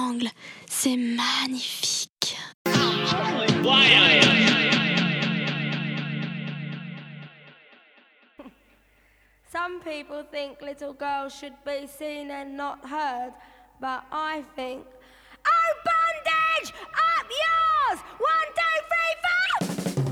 triangle, c'est magnifique. Some people think little girls should be seen and not heard, but I think, oh, bondage! Up yours! 1, 2, 3, 4!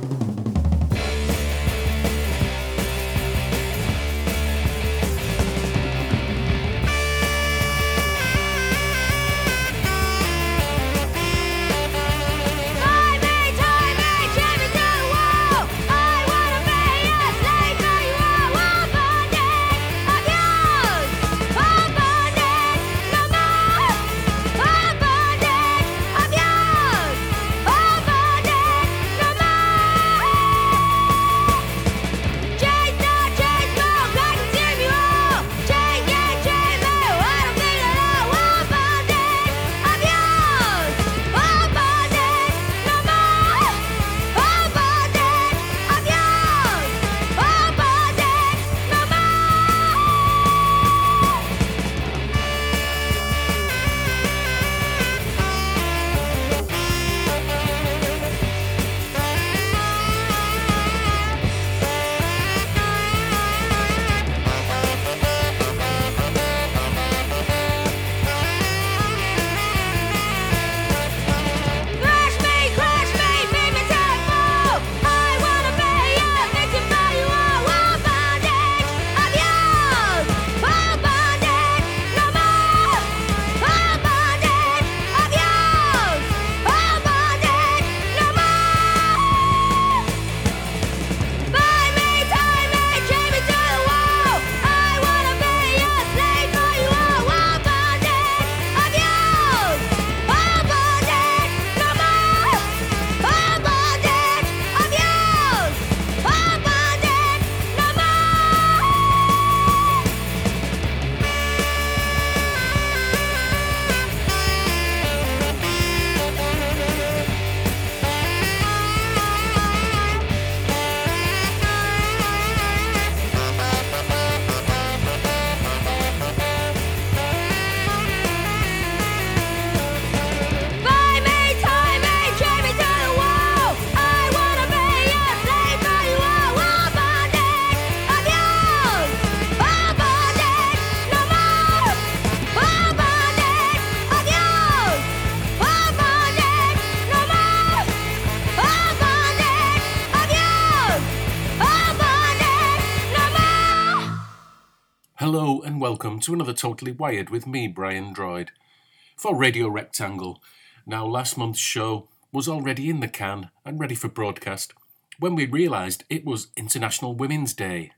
Hello and welcome to another Totally Wired with me, Brian Droid, for Radio Rectangle. Now, last month's show was already in the can and ready for broadcast when we realised it was International Women's Day.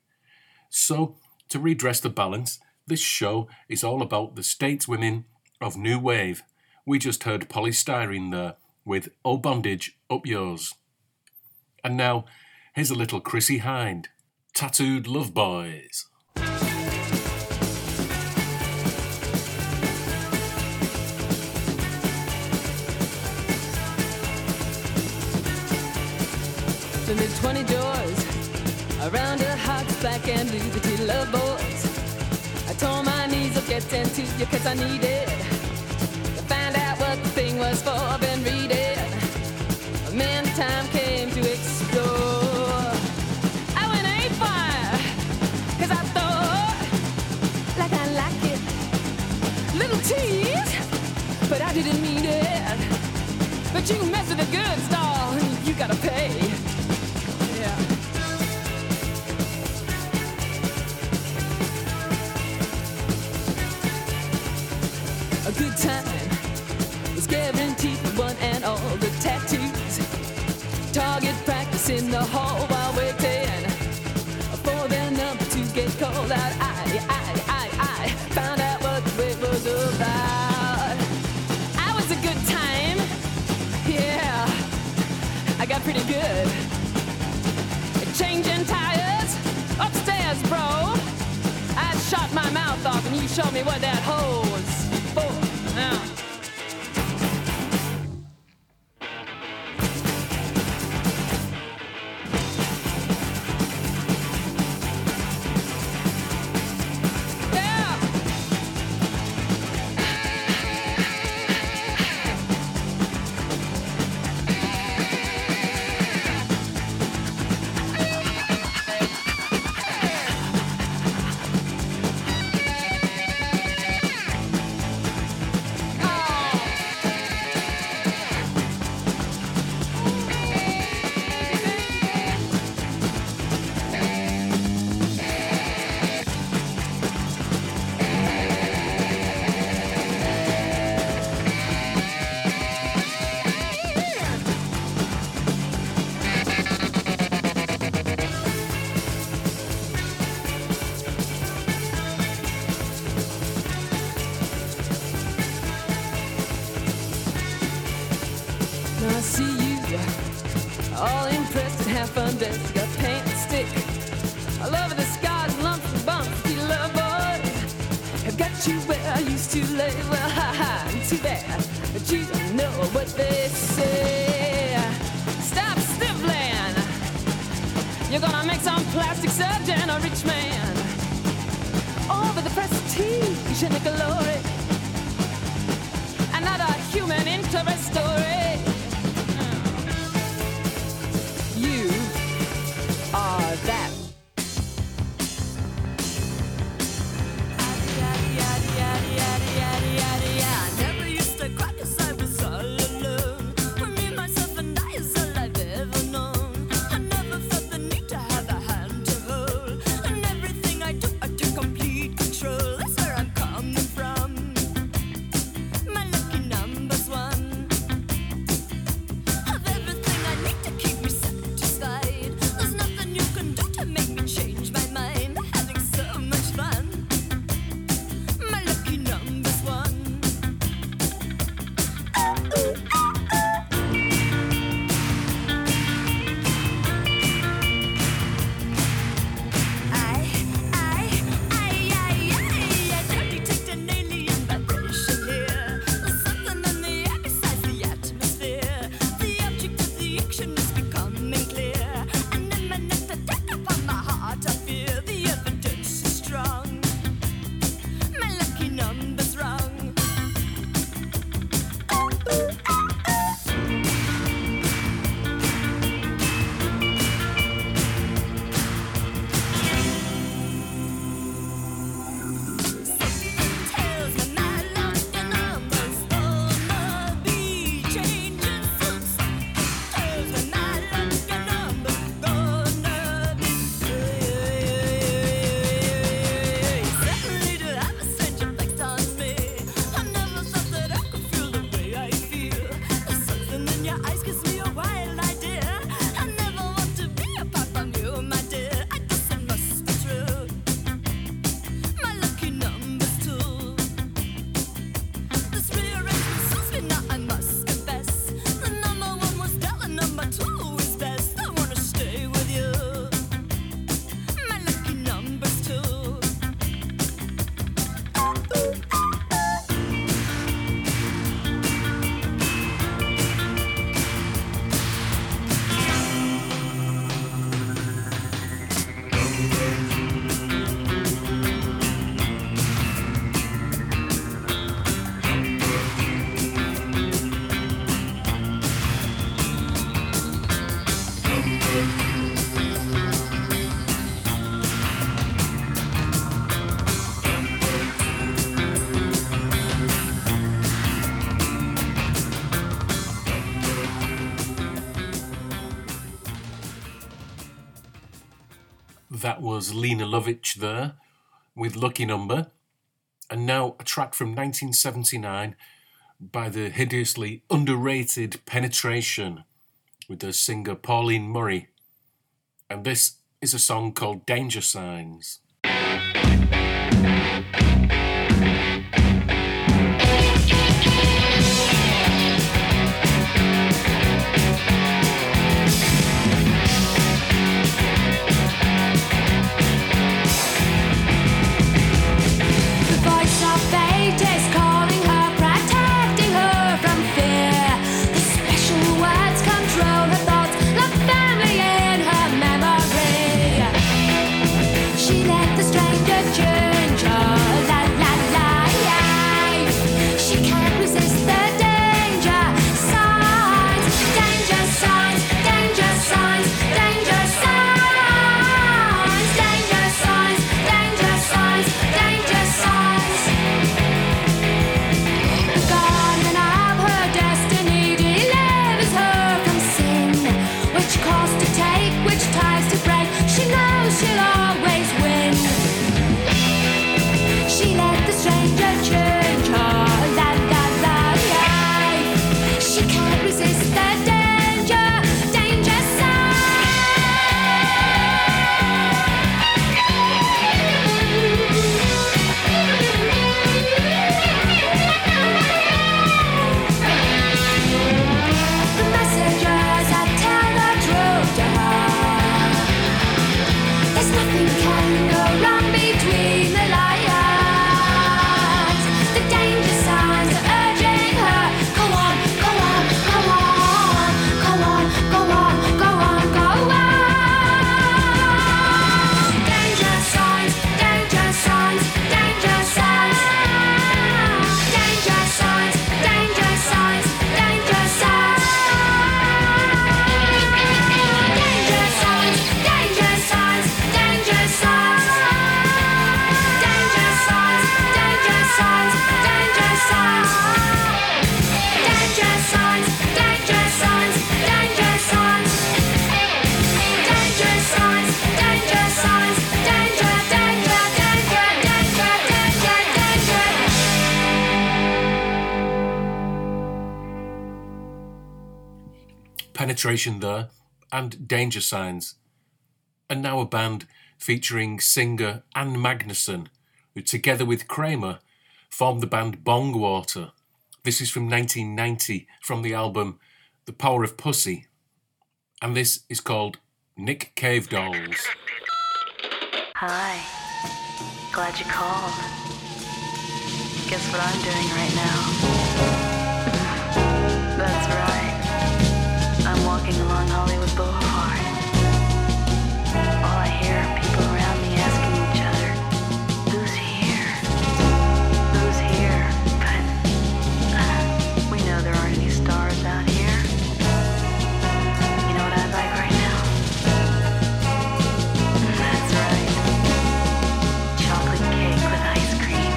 So, to redress the balance, this show is all about the stateswomen of New Wave. We just heard Polystyrene there with Oh Bondage, Up Yours. And now, here's a little Chrissie Hynde, Tattooed Love Boys. So there's 20 doors around her heart, black and blue, the two love boys. I tore my knees up getting to you cause I needed to find out what the thing was for. I've been reading, man, time came to explore. I went A-fire cause I thought like I like it. Little tease, but I didn't mean it. But you mess with the good stall, you gotta pay. A good time is guaranteed for one and all. The tattoos, target practice in the hall while waiting for their number to get called out. I found out what the wait was about. I was a good time, yeah, I got pretty good. Changing tires upstairs, bro. I shot my mouth off and you showed me what that hole was for. Now. front desk, a paint stick. All over the scars, lumps and bumps, the love boys have got you where I used to lay. Well, too bad, but you don't know what they say. Stop sniffling. You're gonna make some plastic surgeon a rich man. Over the prestige and the glory. Another human interest story. You are that. That was Lena Lovitch there with Lucky Number. And now a track from 1979 by the hideously underrated Penetration with their singer Pauline Murray. And this is a song called Danger Signs. She Penetration there, and Danger Signs. And now a band featuring singer Ann Magnuson, who together with Kramer formed the band Bongwater. This is from 1990 from the album The Power of Pussy. And this is called Nick Cave Dolls. Hi, glad you called. Guess what I'm doing right now? That's right, I'm walking along Hollywood Boulevard. All I hear are people around me asking each other, who's here? Who's here? But we know there aren't any stars out here. You know what I'd like right now? That's right. Chocolate cake with ice cream.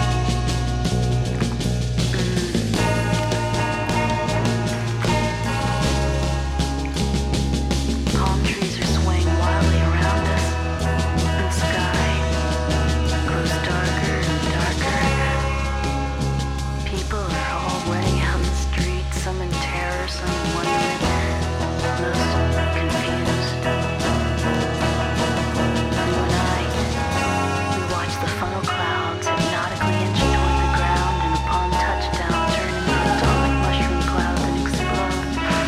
Palm trees are swaying wildly around us. The sky grows darker and darker. People are all running out in the streets, some in terror, some in wonderment, most confused. You and I, we watch the funnel clouds hypnotically inch toward the ground and upon touchdown turn into atomic mushroom clouds and explode.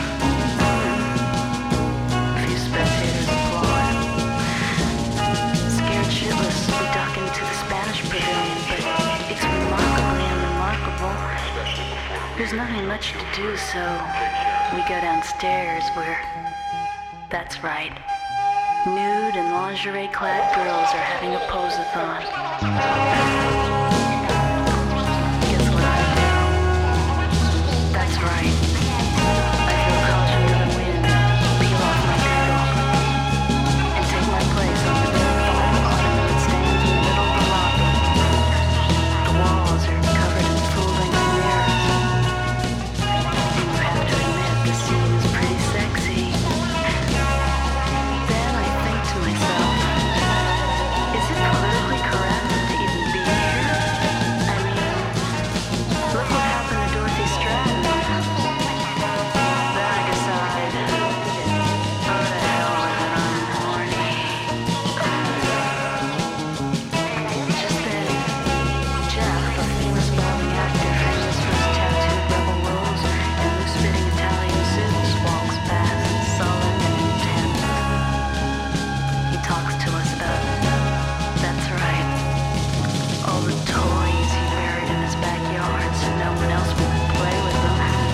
A few spectators applaud. Scared shitless, we duck into the Spanish pavilion, but it's remarkably unremarkable. There's nothing much to do, so we go downstairs where, that's right, nude and lingerie-clad girls are having a pose-a-thon. Guess what I do? That's right. I feel caution to the wind, peel off my girdle, and take my place on the fine ottoman stands in the middle of the lobby. The walls are covered in full-length mirrors. And you have to admit, the scene is pretty sexy. Then I think to myself, is it politically correct to even be here? I mean, look what happened to Dorothy Stratton. Then I decide, oh the hell with it, I'm horny. Just then, Jeff, a famous balding actor famous for his tattooed rebel roles and loose-fitting Italian suits, walks past, sullen and intense. He talks to us about, that's right, all the toys he buried in his backyard so no one else would play with them.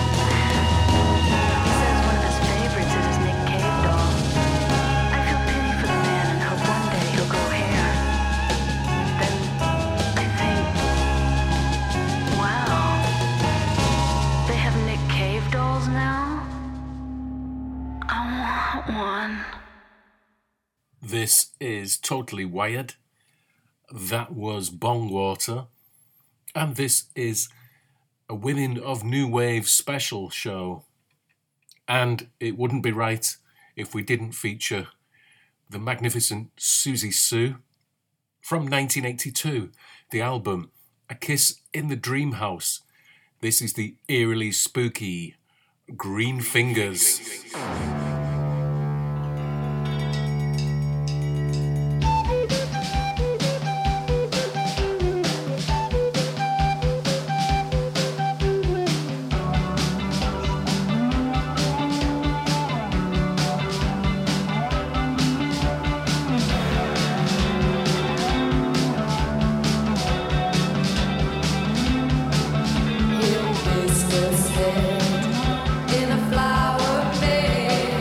He says one of his favorites is his Nick Cave doll. I feel pity for the man and hope one day he'll grow hair. Then I think, wow, they have Nick Cave dolls now? I want one. This is Totally Wired. That was Bongwater. And this is a Women of New Wave special show. And it wouldn't be right if we didn't feature the magnificent Susie Sue from 1982, the album A Kiss in the Dream House. This is the eerily spooky Green Fingers. In a flower bed.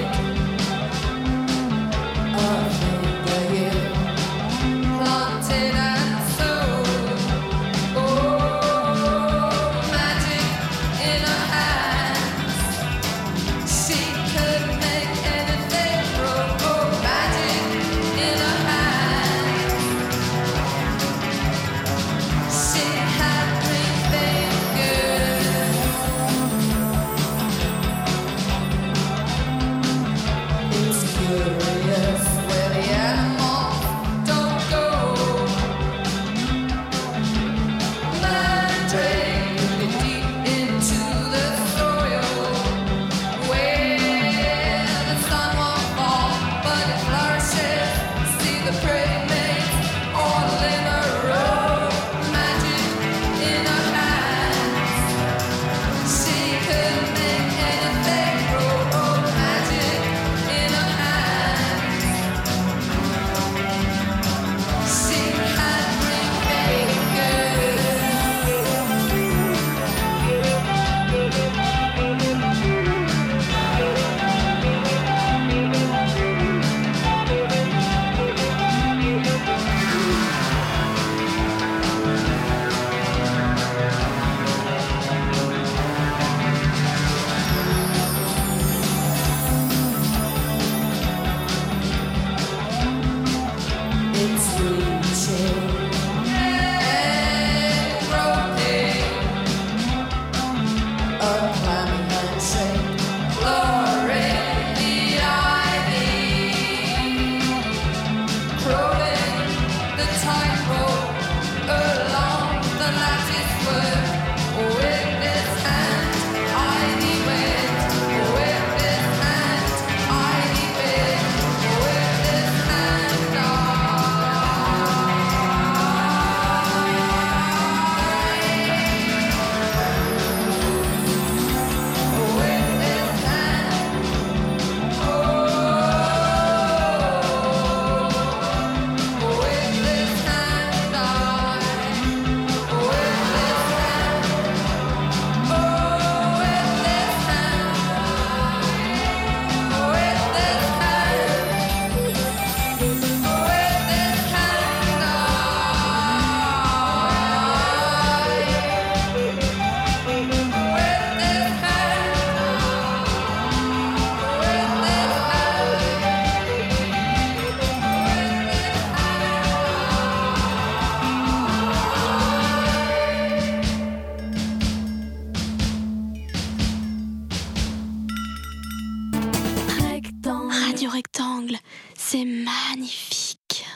rectangle. C'est magnifique.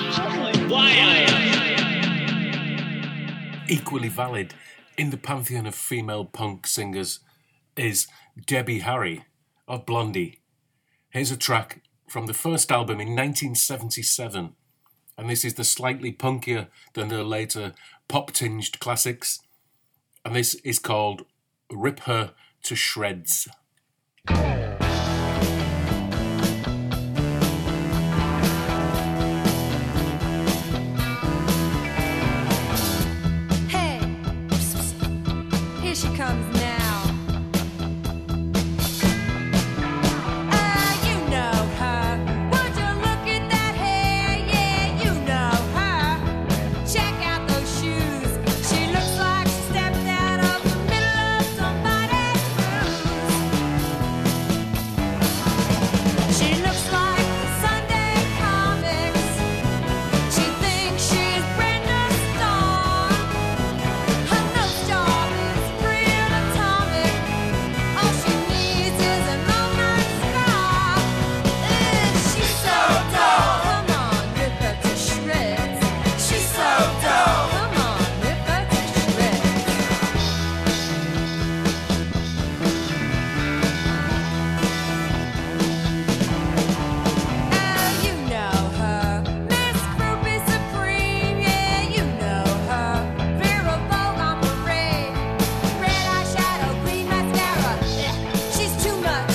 Equally valid in the pantheon of female punk singers is Debbie Harry of Blondie. Here's a track from the first album in 1977, and this is the slightly punkier than her later pop-tinged classics, and this is called Rip Her to Shreds. Hey, here she comes now. You know her. Would you look at that hair? Yeah, you know her. Check out those shoes. She looks like she stepped out of the middle of somebody's cruise. She looks like the Sunday comics. She thinks she's Brenda Starr. Her nose job is real atomic. All she needs is an all-night scar. She's so dull. Come on, rip her to shreds. She's so dull. Come on, rip her to shreds. You know her. Miss Groupie Supreme. Yeah, you know her. Vera Vogue on parade. Red eyeshadow, green mascara. She's too much.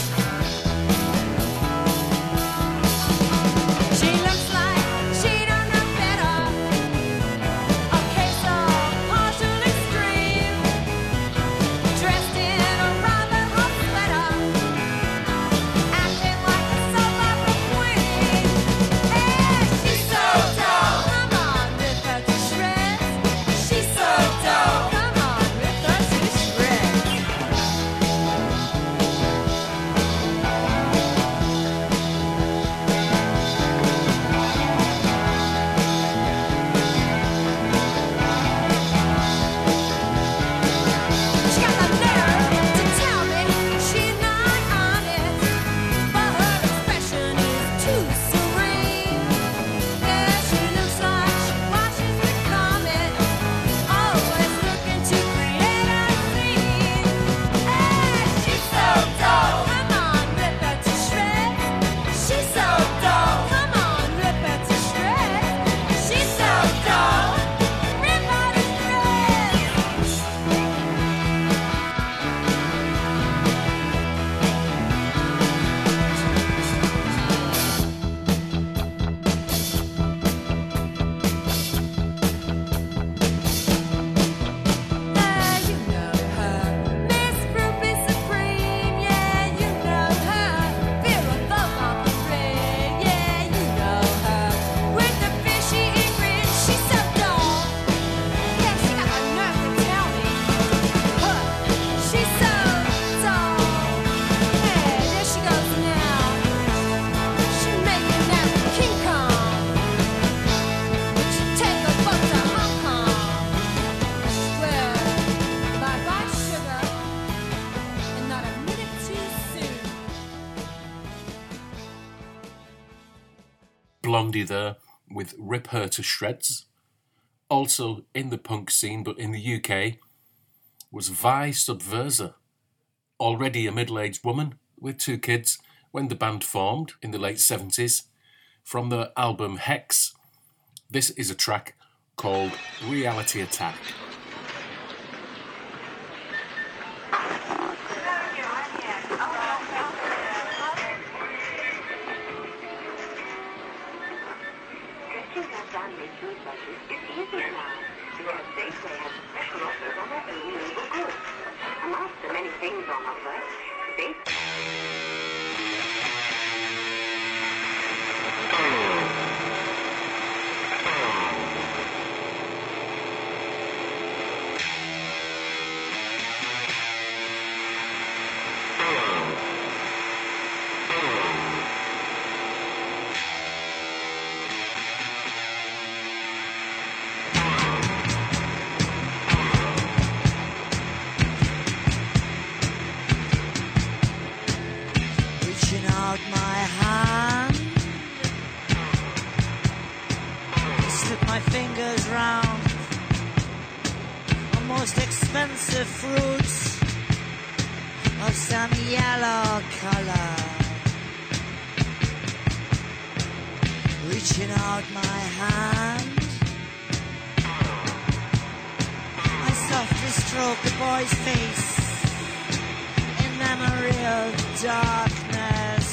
She looks like she don't know better. A case of partial extreme. Dressed in a rather hot sweater. Acting like a soap opera queen. She's so dull. Come on, rip her to shreds. She's so dull. Come on, rip her to shreds. She got the nerve to tell me she's not honest, but her expression is too serene. Yeah, she looks like she watches the comet, always looking to create a scene. She's so dull. Come on, rip her to shreds. She's so dull. Come on, rip her to shreds. She's so dull. Rip her to shreds. You know her. Miss Groupie Supreme. Yeah, you know her. Vera Vogue on parade. Yeah, you know her. With the fishy grin, she's so dull. Yeah, she got the nerve to tell me. She's so dull. Hey, there she goes now. She's making that King Kong. She take a boat to Hong Kong. Well, bye-bye, sugar, and not a minute too soon. Blondie there with Rip Her to Shreds. Also in the punk scene, but in the UK, was Vi Subversa, already a middle-aged woman with 2 kids when the band formed in the late 70s. From the album Hex, this is a track called Reality Attack. Dressing her family food budget is easy now. Because Safeway has special offers on every renewable good. Amongst the many things on offer, most expensive fruits of some yellow color. Reaching out my hand, I softly stroke the boy's face in memory of darkness.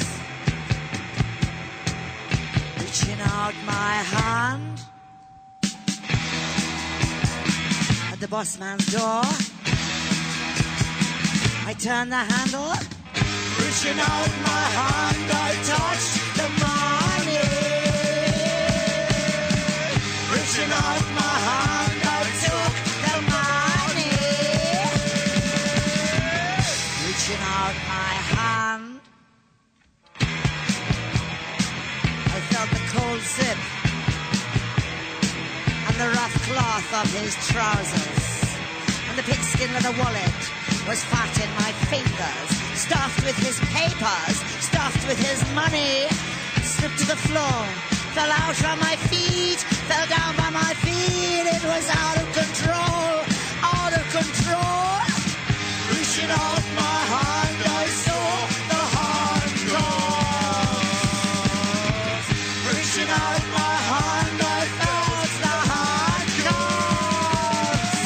Reaching out my hand at the bossman's door, I turn the handle. Reaching out my hand, I touch the money. Reaching out my hand, I took the money. Reaching out my hand, I felt the cold zip and the rough cloth of his trousers, and the pigskin leather wallet was fat in my fingers, stuffed with his papers, stuffed with his money. Slipped to the floor, fell out from my feet, fell down by my feet. It was out of control, out of control. Reaching out my hand, I saw the handcuffs. Reaching out my hand, I felt the handcuffs.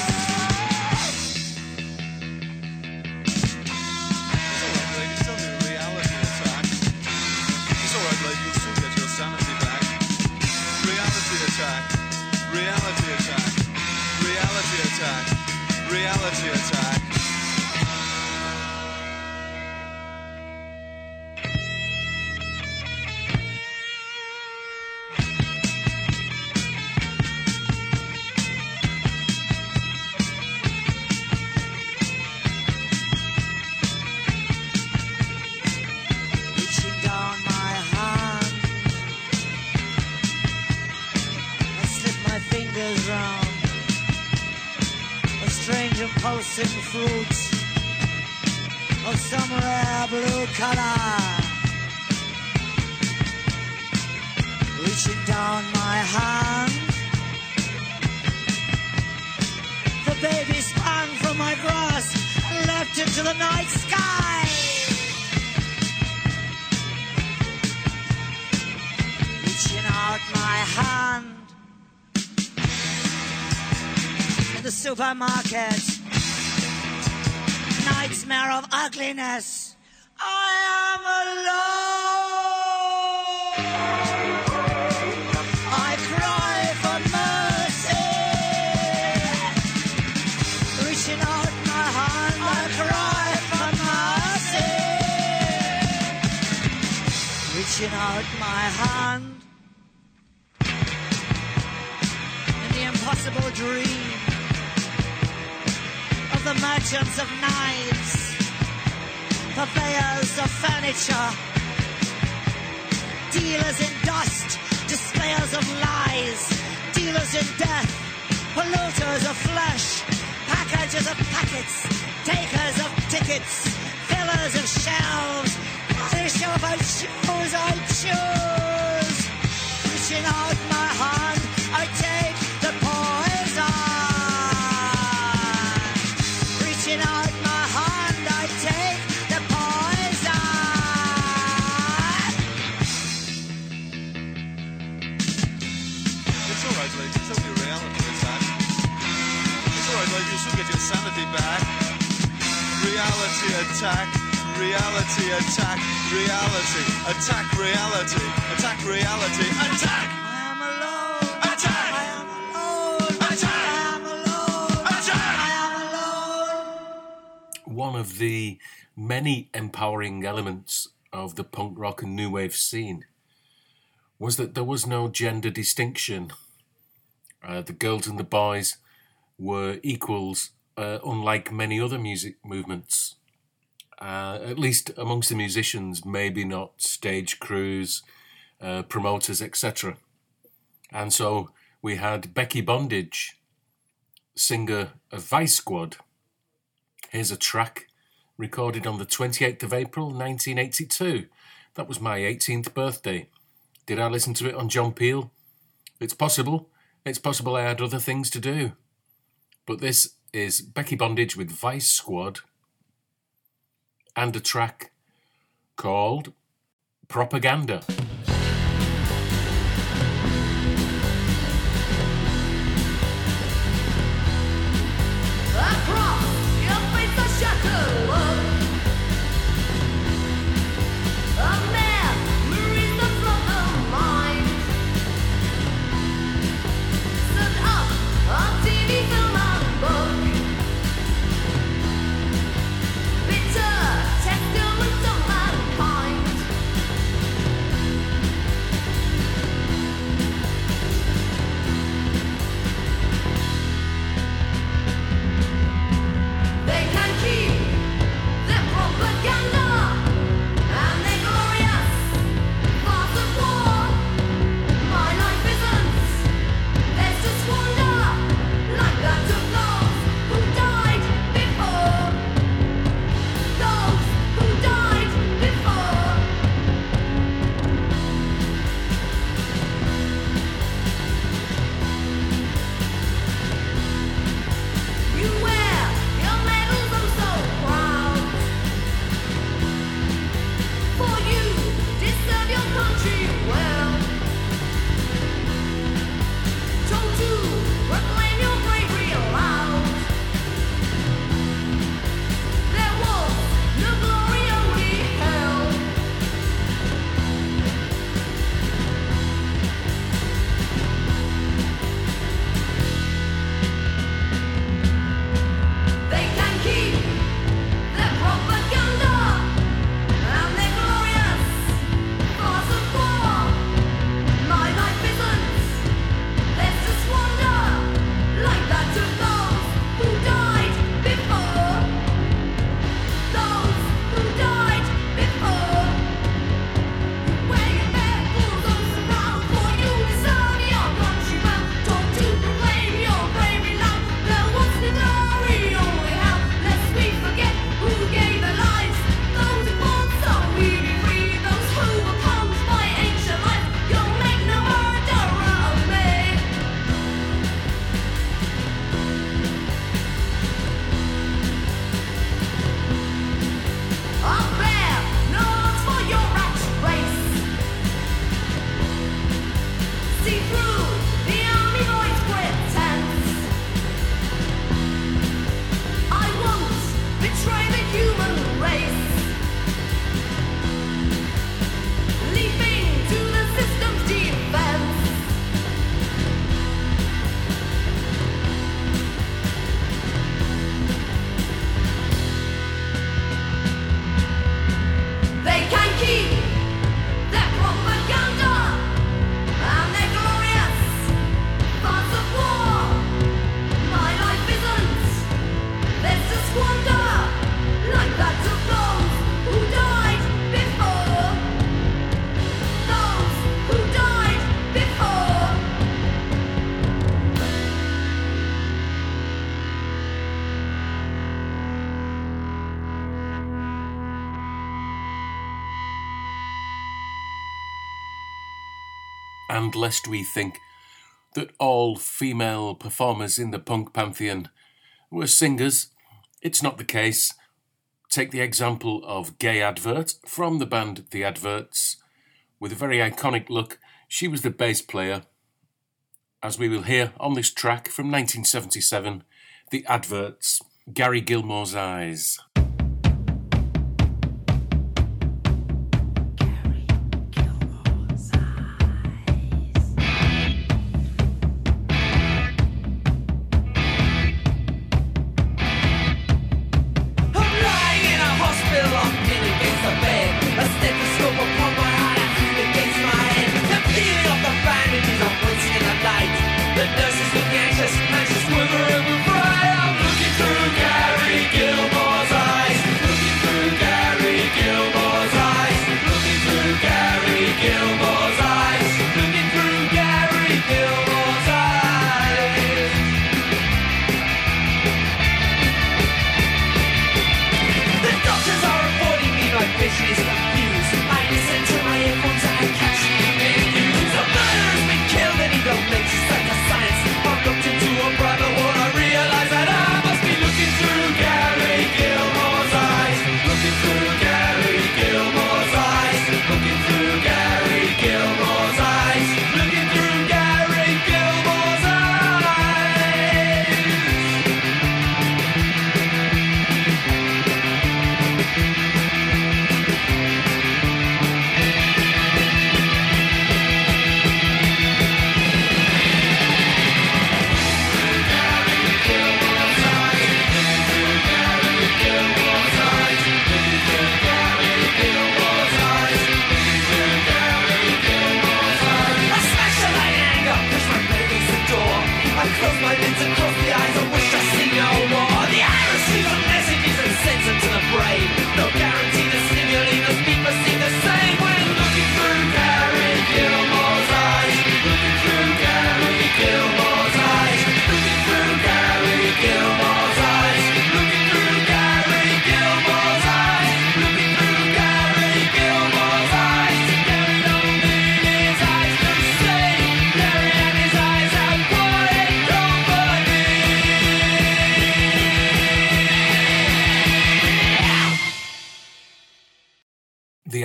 It's only a reality attack. It's alright, lady, you'll soon get your sanity back. Reality attack. Reality attack. Reality attack. Reality attack. Reaching down my hand, I slip my fingers round a strange and pulsing fruit of some rare blue color. Reaching down my hand, the baby sprang from my grasp and leapt into the night sky. Reaching out my hand in the supermarket, nightmare of ugliness. I am alone. I cry for mercy. Reaching out my hand, I cry for mercy. Reaching out my hand in the impossible dream of the merchants of knives, purveyors of furniture, dealers in dust, displayers of lies, dealers in death, polluters of flesh, packagers of packets, takers of tickets, fillers of shelves. I show if I choose, I choose. Reaching out my hand, I take the poison. Reaching out my hand, I take the poison. It's alright, lady, it's only a reality attack. It's alright, lady, you'll soon get your sanity back. Reality attack. Reality attack. Reality. Attack reality. Attack reality. Attack! I am alone. Attack! I am alone. Attack! I am alone. Attack! I am alone. One of the many empowering elements of the punk rock and new wave scene was that there was no gender distinction. The girls and the boys were equals, unlike many other music movements. At least amongst the musicians, maybe not stage crews, promoters, etc. And so we had Becky Bondage, singer of Vice Squad. Here's a track recorded on the 28th of April 1982. That was my 18th birthday. Did I listen to it on John Peel? It's possible. It's possible I had other things to do. But this is Becky Bondage with Vice Squad and a track called Propaganda. And lest we think that all female performers in the punk pantheon were singers, it's not the case. Take the example of Gay Advert from the band The Adverts. With a very iconic look, she was the bass player. As we will hear on this track from 1977, The Adverts, Gary Gilmore's Eyes. The nurses look anxious, withering with pride. I'm looking through Gary Gilmore's eyes.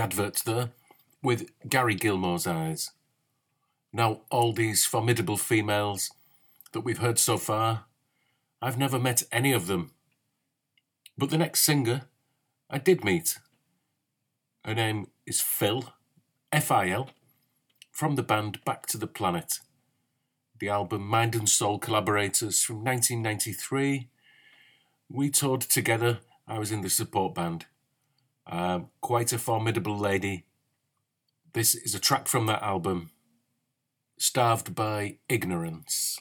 advert there with Gary Gilmore's Eyes. Now, all these formidable females that we've heard so far, I've never met any of them. But the next singer I did meet. Her name is Phil, F-I-L, from the band Back to the Planet. The album Mind and Soul Collaborators from 1993. We toured together. I was in the support band. Quite a formidable lady. This is a track from that album, Starved by Ignorance.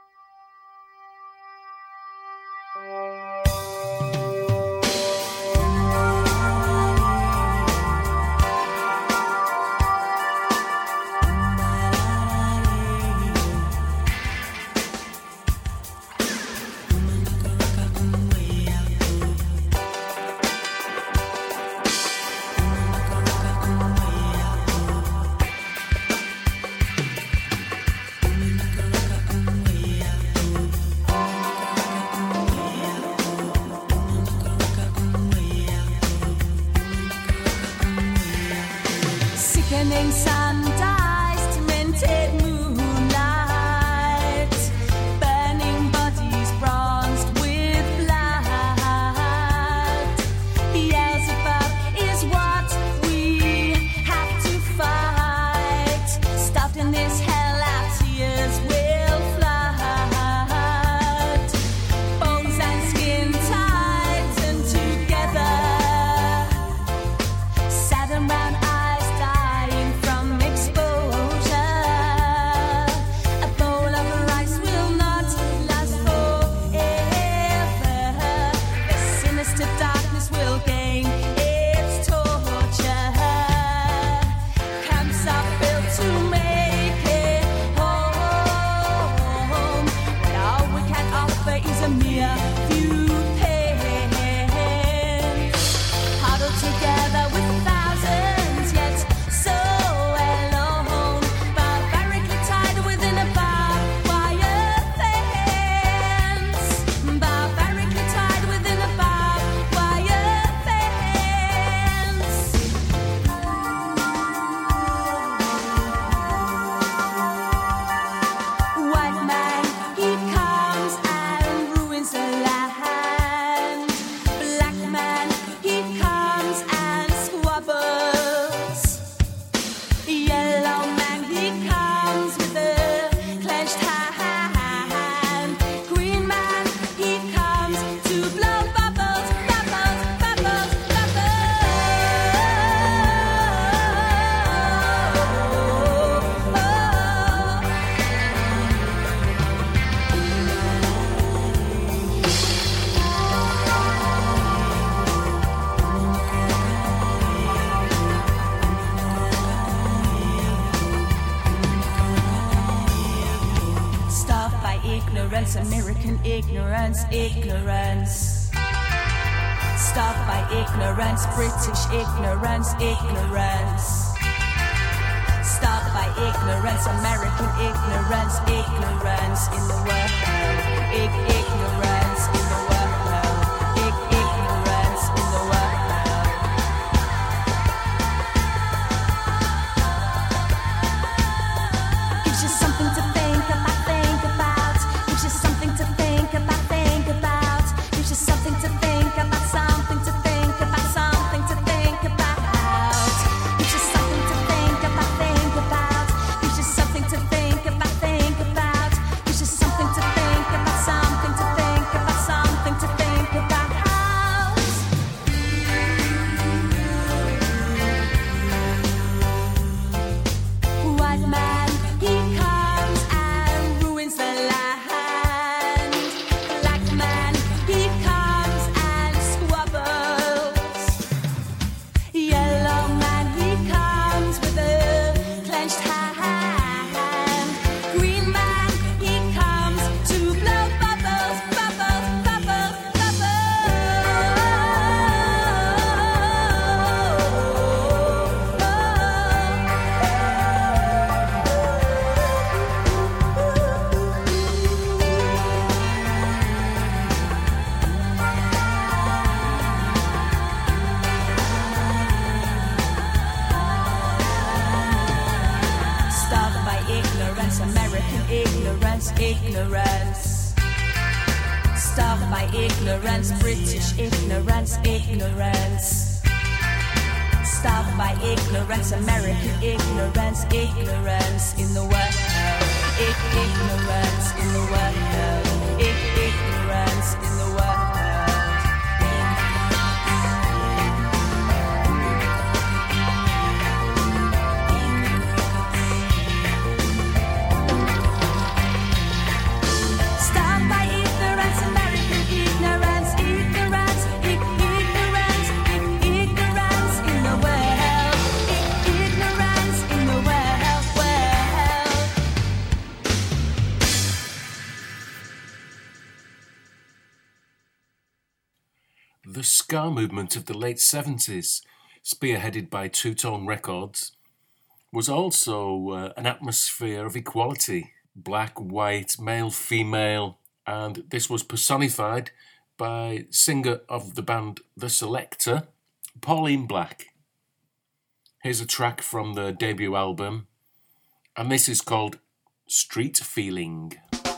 Ignorance. Stopped by ignorance, British ignorance, ignorance. Stopped by ignorance, American ignorance, ignorance in the world. Ignorance in the world. Ignorance in the world. Gives you something to think about, think about. Gives you something to think about. Something to think about, something to think about, something to think about. It's just something to think about, think about. It's just something to think about, think about. It's just something to think about. by ignorance, British ignorance, ignorance. Starved by ignorance, American ignorance, ignorance in the world. Ignorance in the world. Ignorance in the world. The ska movement of the late 70s, spearheaded by Two Tone Records, was also an atmosphere of equality, black, white, male, female, and this was personified by singer of the band The Selecter, Pauline Black. Here's a track from the debut album, and this is called Street Feeling.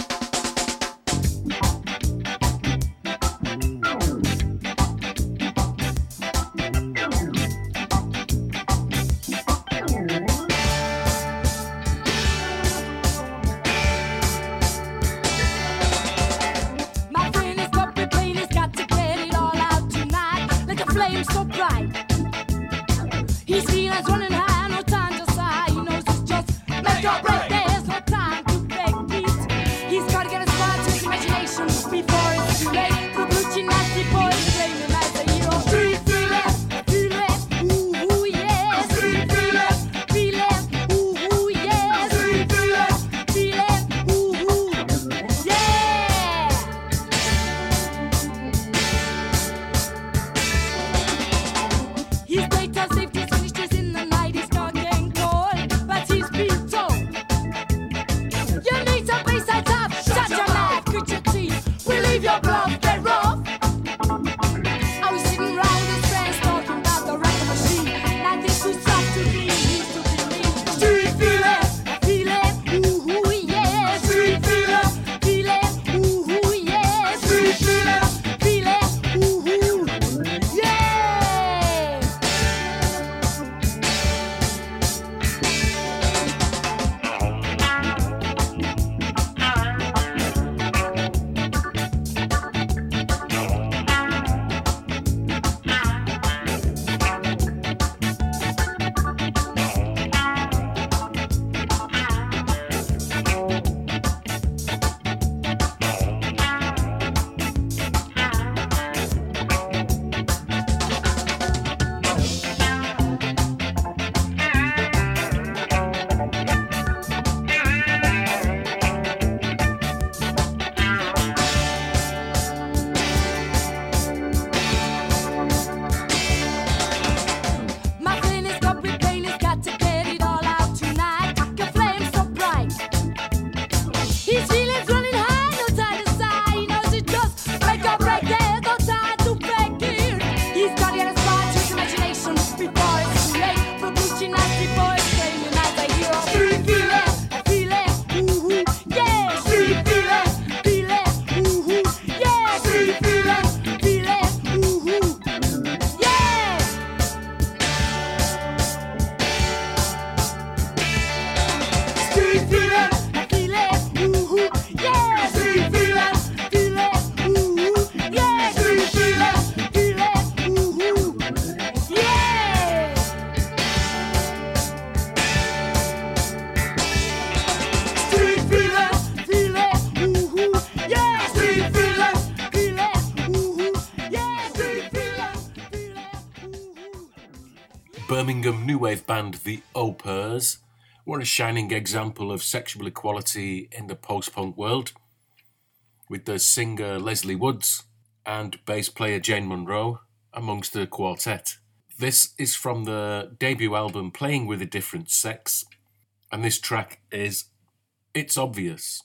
Birmingham new wave band The Opers were a shining example of sexual equality in the post-punk world, with the singer Leslie Woods and bass player Jane Monroe amongst the quartet. This is from the debut album Playing with a Different Sex, and this track is It's Obvious.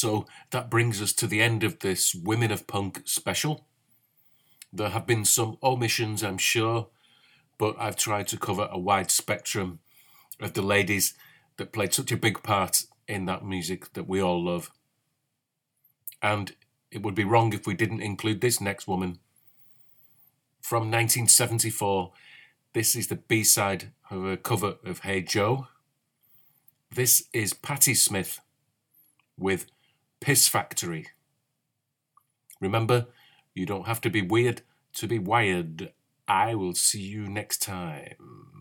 So that brings us to the end of this Women of Punk special. There have been some omissions, I'm sure, but I've tried to cover a wide spectrum of the ladies that played such a big part in that music that we all love. And it would be wrong if we didn't include this next woman. From 1974, this is the B-side of a cover of Hey Joe. This is Patti Smith with Piss Factory. Remember, you don't have to be weird to be wired. I will see you next time.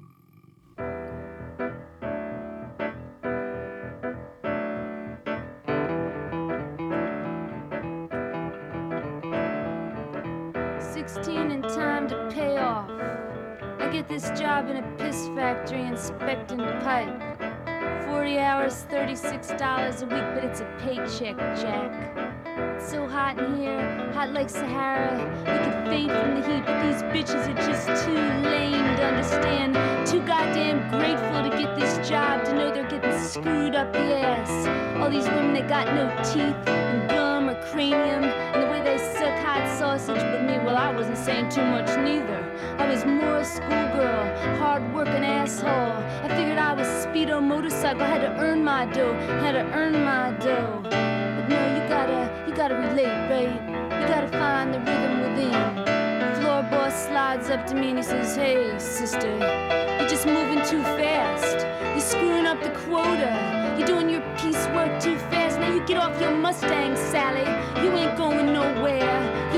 And time to pay off. I get this job in a piss factory inspecting pipe. 40 hours, $36 a week, but it's a paycheck, Jack. It's so hot in here, hot like Sahara. You could faint from the heat, but these bitches are just too lame to understand. Too goddamn grateful to get this job, to know they're getting screwed up the ass. All these women that got no teeth and gum or cranium, and the way they suck hot sausage. But me, well, I wasn't saying too much neither. I was more a schoolgirl, hard-working asshole. I figured I was Speedo motorcycle, had to earn my dough, But no, you gotta relate, right? You gotta find the rhythm within. Floor boss slides up to me and he says, "Hey, sister, you're just moving too fast. You're screwing up the quota. You're doing your piecework too fast. Now you get off your Mustang, Sally. You ain't going nowhere.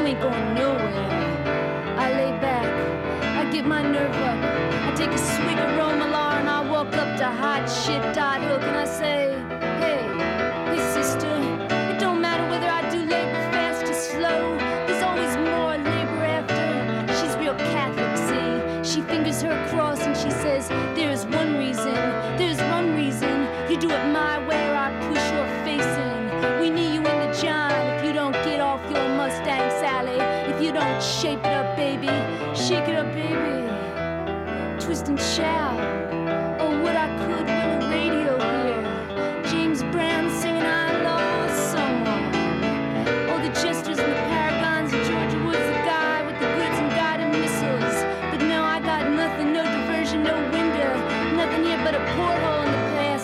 I lay back, I get my nerve up, I take a swig of Romalar and I walk up to hot shit Dot Hook and I say, hey sister, it don't matter whether I do labor fast or slow, there's always more labor after. She's real Catholic, see, she fingers her cross and she says, there's one reason, you do it my way or I push your face in. We need you in the John if you don't get off your Mustang, Sally. If you don't shape it up, baby, shake it up, baby. Twist and shout. Oh, what I could win a radio here. James Brown singing I lost someone. Oh, the Chesters and the Paragons and Georgia Woods, the guy with the goods and guided missiles. But no, I got nothing, no diversion, no window. Nothing here but a porthole in the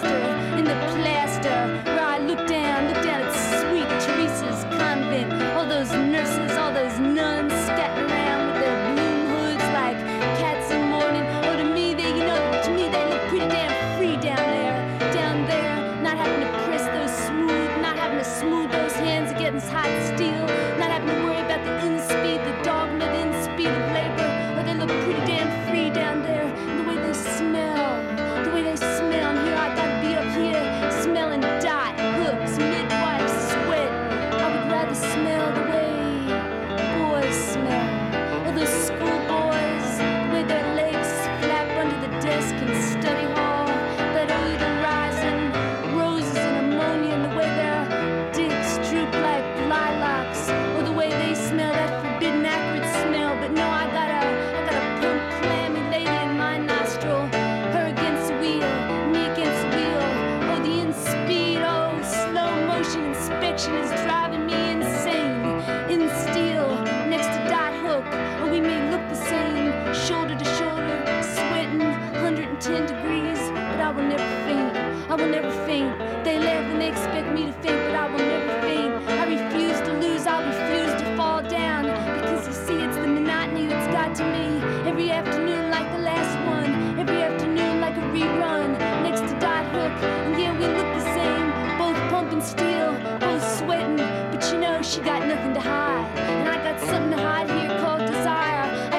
plaster, where I look down at sweet Teresa's convent. All those nurses, all those nuns scattered around with their bloom hoods like cats in mourning. Oh, to me they look pretty damn free down there, not having to press those smooth, not having to smooth those hands against hot steel, not having to worry about the in-speed, the dogma, the in-speed of labor. Oh, they look pretty damn free down there, and the way they smell, and here I gotta be up here, smelling Dot Hooks, midwife sweat. I would rather smell the way boys smell. Or those schoolboys, with their legs flap under the desk in study hall. That odor rising, roses and ammonia, and the way their dicks droop like lilacs. Or the way they smell, that forbidden acrid smell. But no, I got a plump, clammy lady in my nostril. Her against the wheel, me against the wheel. Oh, the in-speed, oh, slow motion inspection is driving me insane. In steel, next to Dot Hook, or we may look the same, shoulder to shoulder, sweating 110 degrees, but I will never faint. They laugh and they expect me to faint, but I will never faint. I refuse to lose, I refuse to fall down, because you see it's the monotony that's got to me. Every afternoon like the last one, every afternoon like a rerun, next to Dot Hook, and yeah, we look the same, both pumping steel, both sweating, but you know she got nothing to hide, and I got something to hide here called desire.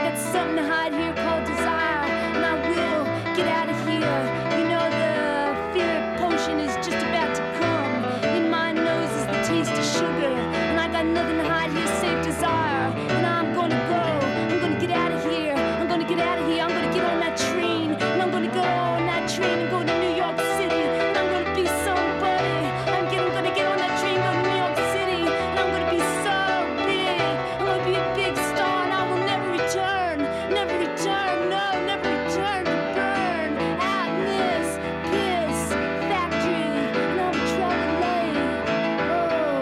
And I will get out of here. You know the fear potion is just about to come. In my nose is the taste of sugar, and I got nothing to hide here save desire. And I'm gonna get out of here. I'm gonna get on that train, and I'm gonna go on that train and go to New York City, and I'm gonna be somebody. I'm gonna get on that train, go to New York City, and I'm gonna be so big. I'm gonna be a big star, and I will never return, no, never return to burn out in this piss factory, and I'll be traveling late. Oh,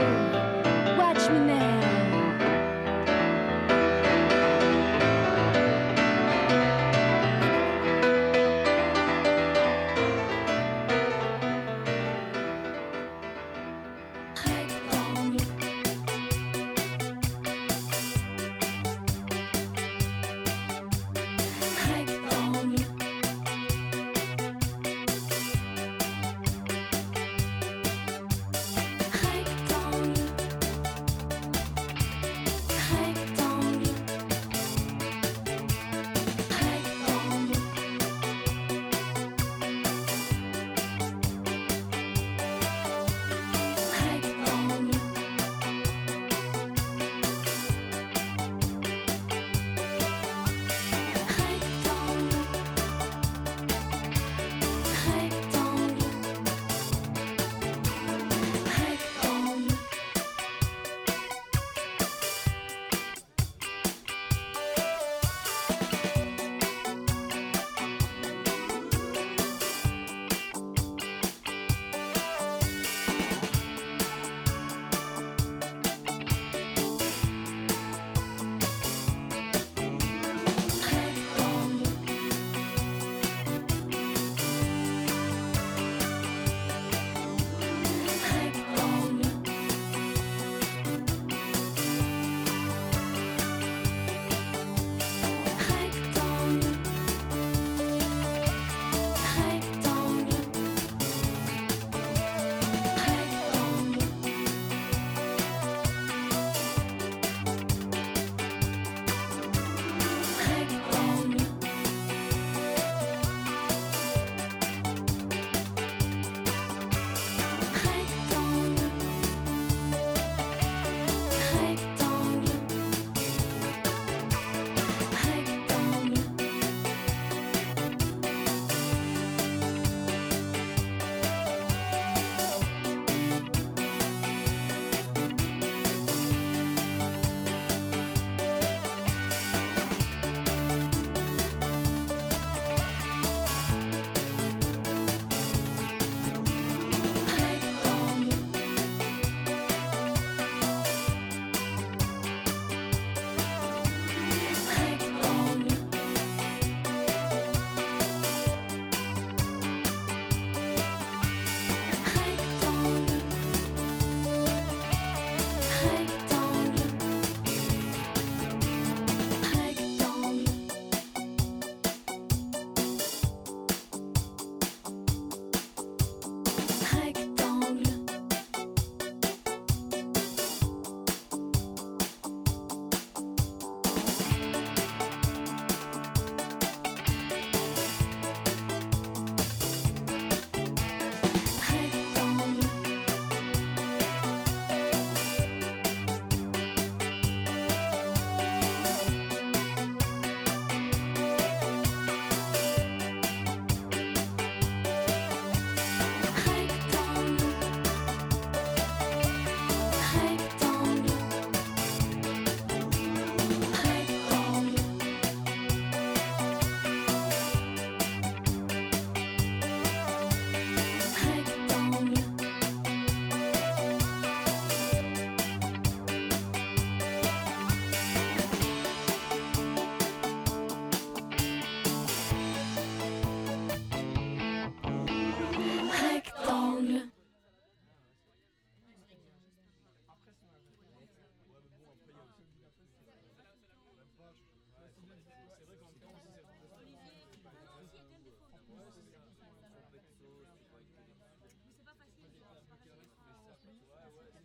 C'est vrai qu'en même temps, aussi, c'est c'est pas facile.